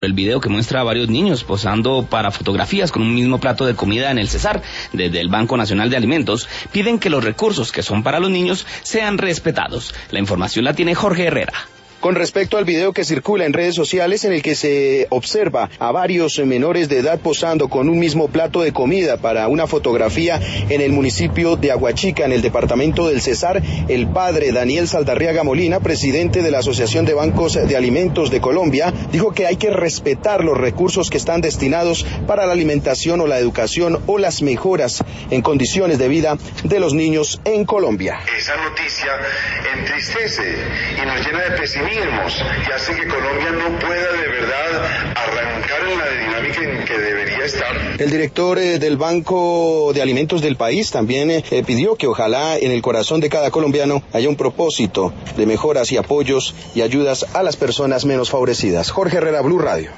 El video que muestra a varios niños posando para fotografías con un mismo plato de comida en el Cesar, desde el Banco Nacional de Alimentos, piden que los recursos que son para los niños sean respetados. La información la tiene Jorge Herrera. Con respecto al video que circula en redes sociales en el que se observa a varios menores de edad posando con un mismo plato de comida para una fotografía en el municipio de Aguachica, en el departamento del Cesar, el padre Daniel Saldarriaga Molina, presidente de la Asociación de Bancos de Alimentos de Colombia, dijo que hay que respetar los recursos que están destinados para la alimentación o la educación o las mejoras en condiciones de vida de los niños en Colombia. Esa noticia entristece y nos llena de pesimismo y hace que Colombia no pueda de verdad arrancar en la dinámica en que debería estar. El director del Banco de Alimentos del país también pidió que ojalá en el corazón de cada colombiano haya un propósito de mejoras y apoyos y ayudas a las personas menos favorecidas. Jorge Herrera, Blue Radio.